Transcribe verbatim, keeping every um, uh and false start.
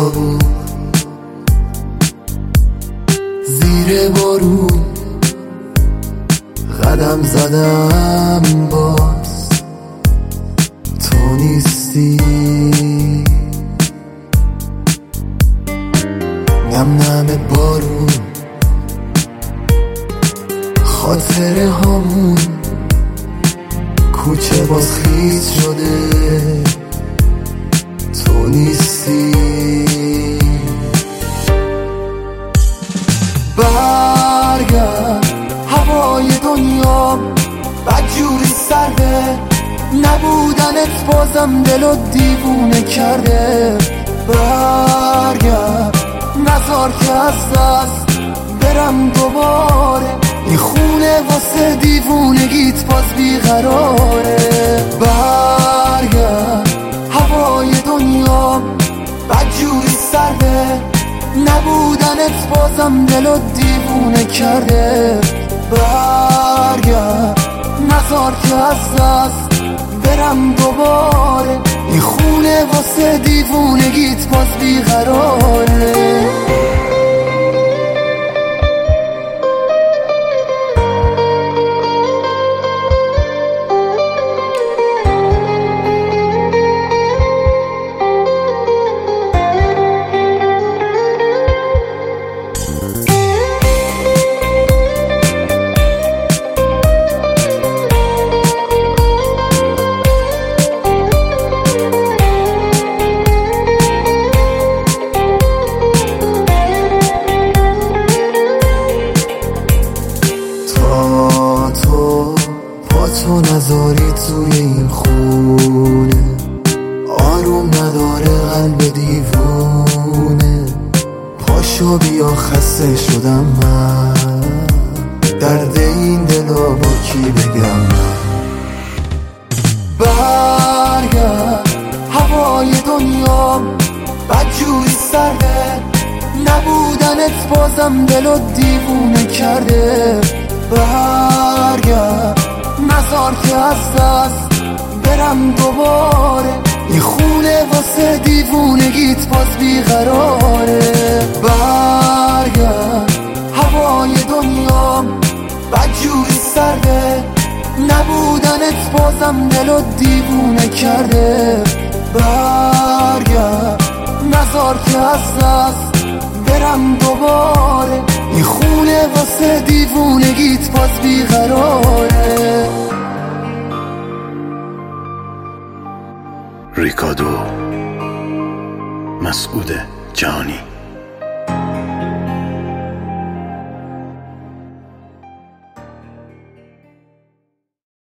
خیابون زیر بارون قدم زدم، باز تو نیستی. نم نم بارون خاطره هامون، کوچه باز خیس شده، تو نیستی. برگرد، هوای دنیا بدجوری سرده، نبودنت بازم دلو دیوونه کرده. برگرد، نذار که از دست برم دوباره، این خونه واسه دیوونگیت باز بیقراره. برگرد، هوای دنیا بدجوری سرده، نبودنت بازم دلو دیوونه کرده. برگرد، نذار که از دست برم دوباره، این خونه واسه دیوونگیت باز بیقراره. تو نذاری توی این خونه، آروم نداره قلب دیوونه. پاشو بیا، خسته شدم من، درد این دلو با کی بگم من. برگرد، هوای دنیا بدجوری سرده، نبودنت بازم دلو دیوونه کرده. برگرد، نذار که از دست برم دوباره، این خونه واسه دیوونگیت باز بیقراره. برگرد، هوای دنیا بدجوری سرده، نبودنت بازم دلو دیوونه کرده. برگرد، نذار که از دست برم دوباره، این خونه واسه دیوونگیت باز بیقراره. ریکادو مسعود جانی.